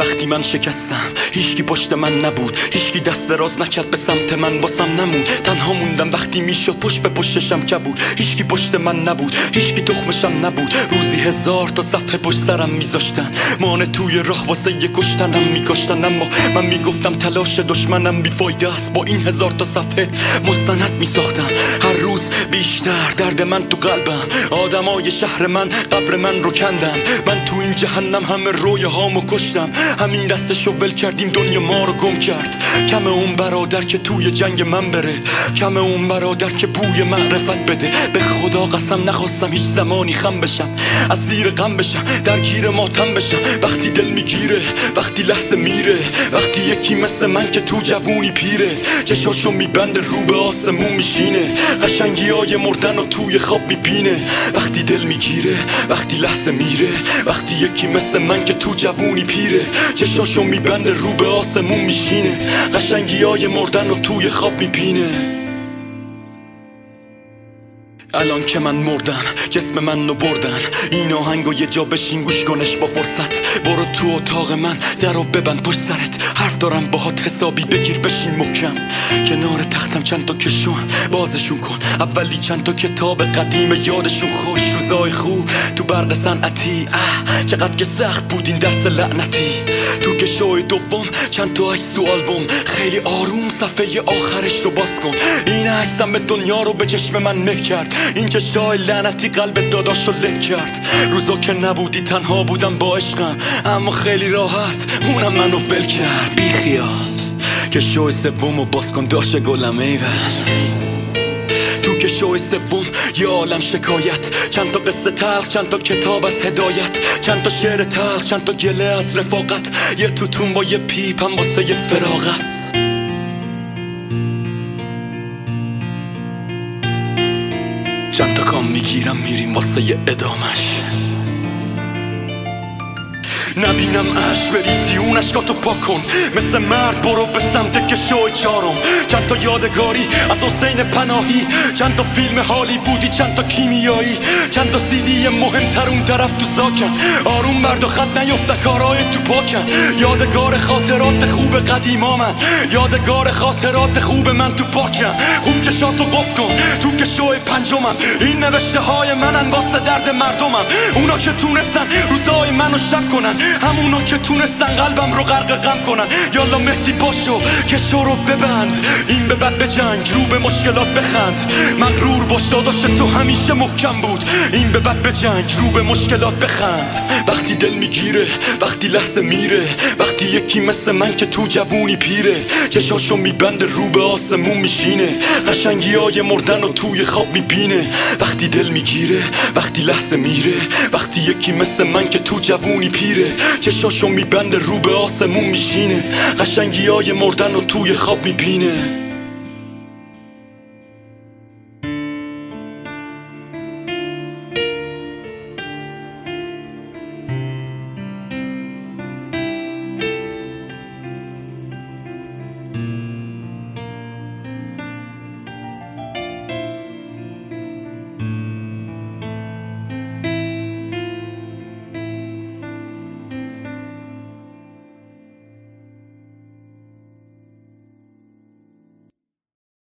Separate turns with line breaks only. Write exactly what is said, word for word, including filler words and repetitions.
وقتی من شکستم هیچکی پشت من نبود، هیچکی دست دراز نکرد به سمت من، واسم نمود. تنها موندم وقتی میشد پشت به پشتشم کبود، هیچکی پشت من نبود، هیچکی تخمشم نبود. روزی هزار تا صفحه پشت سرم میذاشتن، مانع توی راه واسه یه کشتنم میکشتن. اما من میگفتم تلاش دشمنم بیفایده است، با این هزار تا صفحه مستند میساختم. هر روز بیشتر درد من تو قلبم، آدمای شهر من قبر من رو کندن. من تو این جهنم همه رویه هامو کشتم، همین دستشو ول کردیم دنیا ما رو گم کرد. کم اون برادر که توی جنگ من بره، کم اون برادر که بوی معرفت بده. به خدا قسم نخواستم هیچ زمانی خم بشم، از زیر غم بشم، درگیر ماتم بشم. وقتی دل میگیره، وقتی لحظه میره، وقتی یکی مثل من که تو جوونی پیره، چشاشو میبنده رو به آسمون میشینه، قشنگی های مردن و توی خواب میبینه. وقتی دل میگیره، وقتی لحظه میره، وقتی یکی مثل من که تو جوونی پیره، چشاشو میبنده رو به آسمون میشینه، قشنگی های مردن و توی خواب میبینه. الان که من مردم جسم من رو بردن، این آهنگو یه جا بشین گوش کنش با فرصت. برو تو اتاق من درو ببند پشت سرت، حرف دارم باهات حسابی بگیر بشین محکم. کنار تختم چند تا کشوام بازشون کن، اولی چند تا کتاب قدیم یادشون خوش. روزای خوب تو برق صنعتی، اه چقدر که سخت بود این درس لعنتی. تو کشوی دوم چند تا عکس تو آلبوم، خیلی آروم صفحه آخرش رو باز کن. این عکسم به دنیا رو به چشم من مه کرد، این که شای لعنتی قلب داداشو لک کرد. روزا که نبودی تنها بودم با عشقم، اما خیلی راحت اونم منو ول کرد. بی خیال که شوی سومو باز کن داشه گلم ایول. تو که شوی سوم یه عالم شکایت، چند تا قصه تلخ، چند تا کتاب از هدایت، چند تا شعر تلخ، چند تا گله از رفاقت، یه توتون با یه پیپم واسه یه فراغت. چند تا کام میگیرم میریم واسه یه ادامش، نبینم عشق بریزی اون عشقاتو پاک کن. مثل مرد برو به سمت کشوی چارم، چند تا یادگاری از حسین پناهی، چند تا فیلم هالیوودی، چند تا کیمیایی، چند تا سیدی مهمتر اون طرف تو ساکن. آروم مرد و خط نیفتن کارهای تو پاکن، یادگار خاطرات خوب قدیما من، یادگار خاطرات خوب من تو پاکن. خوب چشاتو قف کن تو کشوی پنجمم، این نوشته های منن واسه درد مردمم. اونا که تونستن روزای منو شب کنن، همونا که تونستن قلبم رو غرق غم کنن. یالا مهدی باشو که شو رو ببند، این به بعد به جنگ رو به مشکلات بخند. مغرور باش داداش تو همیشه محکم بود، این به بعد به جنگ رو به مشکلات بخند. وقتی دل میگیره، وقتی لحظه میره، وقتی یکی مثل من که تو جوونی پیره، چشاشو میبنده رو به آسمون میشینه، قشنگی های مردن و توی خواب میبینه. وقتی دل میگیره، وقتی لحظه میره، وقتی یکی مثل من که تو جوونی پیره، چشاشو میبنده رو به آسمون میشینه، قشنگی های مردن و توی خواب میبینه.